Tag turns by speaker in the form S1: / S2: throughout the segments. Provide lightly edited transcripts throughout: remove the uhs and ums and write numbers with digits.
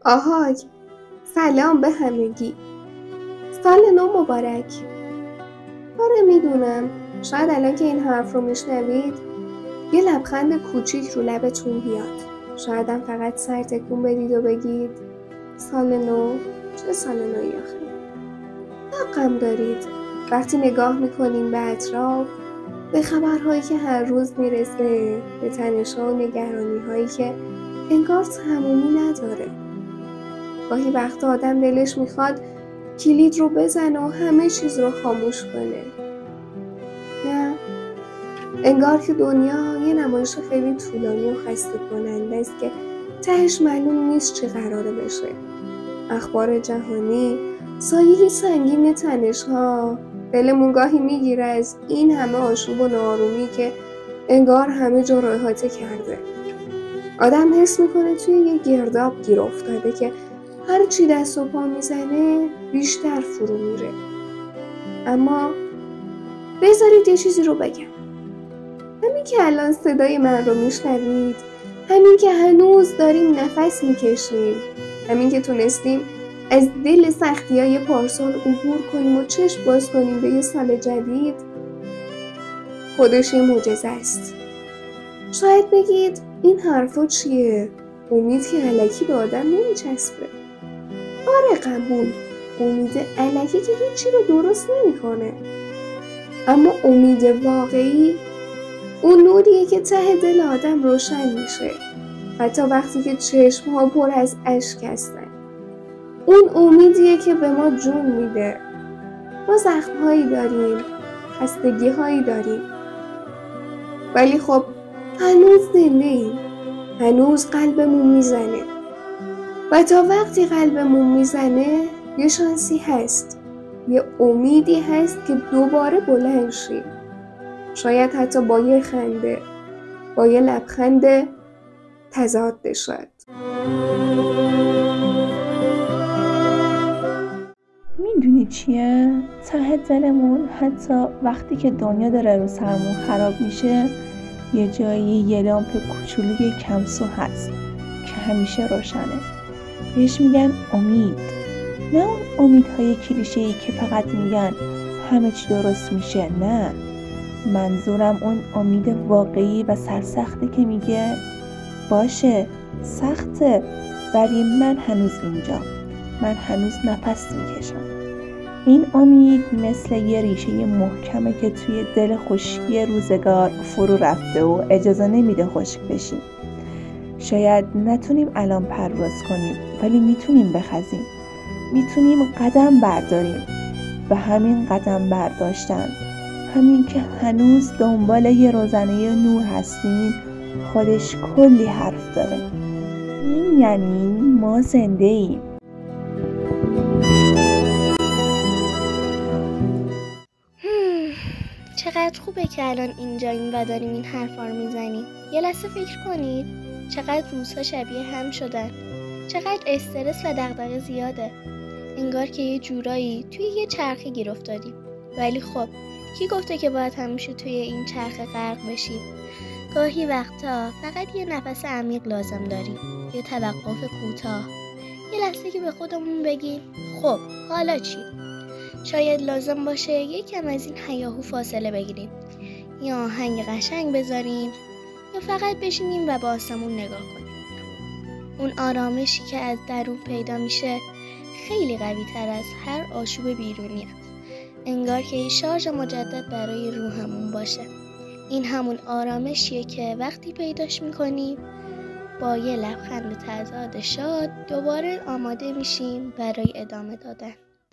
S1: آهای، سلام به همگی. سال نو مبارک. آره میدونم شاید الان که این حرف رو میشنوید یه لبخند کوچیک رو لبتون بیاد. شایدم فقط سر تکون بدید و بگید سال نو؟ چه سال نویی آخه؟ غم دارید وقتی نگاه میکنین به اطراف، به خبرهایی که هر روز میرسه، به تنش‌ها و نگرانی‌هایی که انگار تمومی نداره. گاهی وقتا آدم دلش میخواد کلید رو بزنه و همه چیز رو خاموش کنه. نه، انگار که دنیا یه نمایش خیلی طولانی و خسته کننده است که تهش معلوم نیست چی قراره بشه. اخبار جهانی، سایه سنگین تنش‌ها، دلمون گاهی میگیره از این همه آشوب و ناآرومی که انگار همه جا رو احاطه کرده. آدم حس میکنه توی یه گرداب گیر افتاده که هر چی دست و پا میزنه بیشتر فرو میره. اما بذارید یه چیزی رو بگم. همین که الان صدای من رو میشنوید، همین که هنوز داریم نفس میکشیم، همین که تونستیم از دل سختی‌های پارسال عبور کنیم و چشم باز کنیم به یه سال جدید، خودش یه معجزه است. شاید بگید این حرفا چیه؟ امید که الکی به آدم نمیچسبه. آره قبول، امید الکی که هیچی رو درست نمیکنه. اما امید واقعی اون نوریه که ته دل آدم روشن میشه، حتی وقتی که چشم‌ها پر از اشک هستن. اون امیدیه که به ما جون میده. ما زخم‌هایی داریم، خستگی‌هایی داریم، ولی خب هنوز زنده‌ایم، هنوز قلبمون میزنه. و تا وقتی قلبمون میزنه یه شانسی هست، یه امیدی هست که دوباره بلند شیم. شاید حتی با یه خنده، با یه لبخند تضاد شد.
S2: میدونی چیه؟ ته دلمون حتی وقتی که دنیا داره رو سرمون خراب میشه، یه جایی یه لامپ کوچولوی کمسو هست که همیشه روشنه. بهش میگن امید. نه اون امیدهای کلیشه‌ای که فقط میگن همه چی درست میشه. نه، منظورم اون امید واقعی و سرسخته که میگه باشه سخته، ولی من هنوز اینجا، من هنوز نفس میکشم. این امید مثل یه ریشه محکمه که توی دل خشکی روزگار فرو رفته و اجازه نمیده خشک بشیم. شاید نتونیم الان پرواز کنیم، ولی میتونیم بخزیم، میتونیم قدم برداریم. و همین قدم برداشتن، همین که هنوز دنبال یه روزنه نور هستیم، خودش کلی حرف داره. این یعنی ما زنده ایم.
S3: چقدر خوبه که الان اینجاییم و داریم این حرفا رو میزنیم. یه لحظه فکر کنید چقدر روزها شبیه هم شدن، چقدر استرس و دغدغه زیاده. انگار که یه جورایی توی یه چرخه گیر افتادیم. ولی خب کی گفته که باید همیشه توی این چرخه غرق بشیم؟ گاهی وقتا فقط یه نفس عمیق لازم داریم، یه توقف کوتاه، یه لحظه که به خودمون بگیم خب حالا چی؟ شاید لازم باشه یکم از این هیاهو فاصله بگیریم، یا آهنگ قشنگ بذاریم، یا فقط بشینیم و به آسمون نگاه کنیم. اون آرامشی که از درون پیدا میشه خیلی قوی تر از هر آشوب بیرونیه. انگار که یه شارژ مجدد برای روحمون باشه. این همون آرامشیه که وقتی پیداش میکنیم با یه لبخند تضاد شاد دوباره آماده میشیم برای ادامه دادن.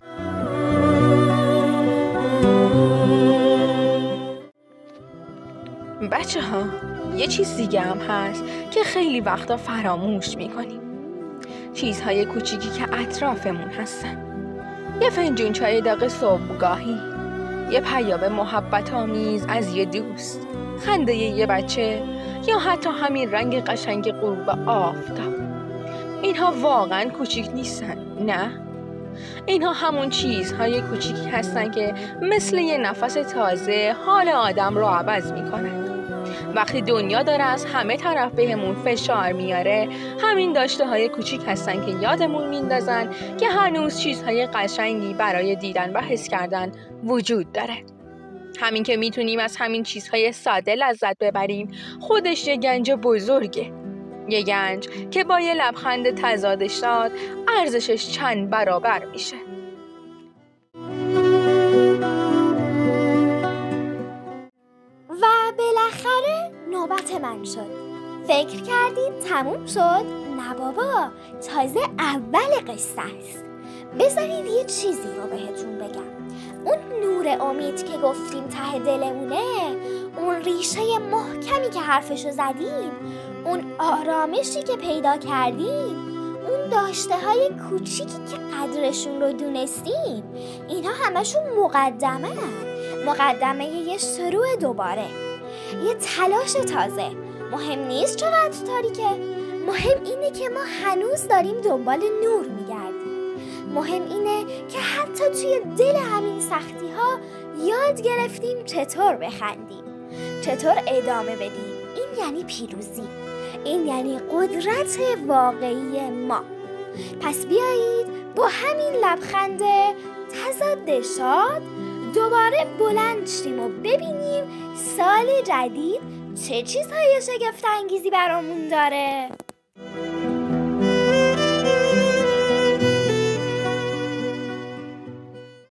S4: بچه ها، یه چیز دیگه هم هست که خیلی وقتا فراموش میکنیم. چیزهای کوچیکی که اطرافمون هستن. یه فنجون چای داغ صبحگاهی، یه پیام محبت آمیز از یه دوست، خنده یه بچه، یا حتی همین رنگ قشنگ غروب آفتاب. اینها واقعا کوچیک نیستن، نه؟ اینها همون چیزهای کوچیکی هستن که مثل یه نفس تازه حال آدم رو عوض میکنن. وقتی دنیا داره از همه طرف بهمون فشار میاره، همین داشته های کوچیک هستن که یادمون میندازن که هنوز چیزهای قشنگی برای دیدن و حس کردن وجود داره. همین که میتونیم از همین چیزهای ساده لذت ببریم خودش یه گنج بزرگه. یه گنج که با یه لبخند تضاد شاد ارزشش چند برابر میشه.
S3: و بالاخره نوبت من شد. فکر کردید تموم شد؟ نه بابا، تازه اول قصه است. بذارید یه چیزی رو بهتون بگم. اون نور امید که گفتیم ته دلمونه، اون ریشه محکمی که حرفشو زدیم، اون آرامشی که پیدا کردیم، اون داشته های کوچیکی که قدرشون رو دونستیم، اینا همشون مقدمه یه شروع دوباره، یه تلاش تازه. مهم نیست چقدر تاریکه، مهم اینه که ما هنوز داریم دنبال نور میگردیم. مهم اینه که حتی توی دل همین سختی ها یاد گرفتیم چطور بخندیم، چطور ادامه بدیم. این یعنی پیروزی، این یعنی قدرت واقعی ما. پس بیایید با همین لبخند تضاد شاد دوباره بلند شیم و ببینیم سال جدید چه چیزهای شگفت انگیزی برامون داره.